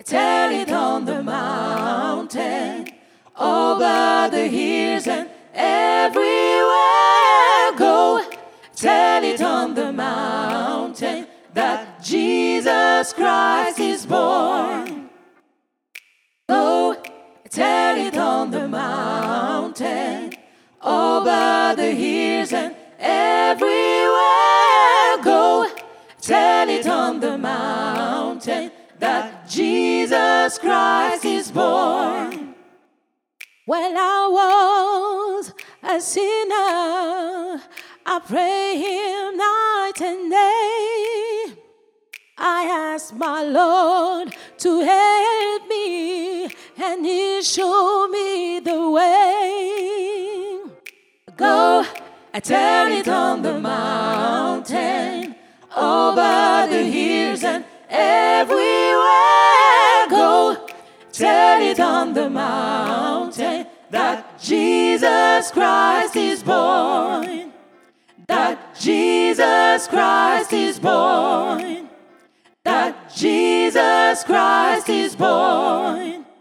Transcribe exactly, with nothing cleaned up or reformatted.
tell it on the mountain, over the hills and everywhere. Go, tell it on the mountain that Jesus Christ is born. Go, tell it on the mountain, over the hills and everywhere. Go, tell it on the mountain that Jesus Christ is born. When I was a sinner, I prayed him night and day. I asked my Lord to help me, and he showed me the way. Go, I tell it on the mountain, over the hills and everywhere. Go, tell it on the mountain that Jesus Christ is born. That Jesus Christ is born. That Jesus Christ is born.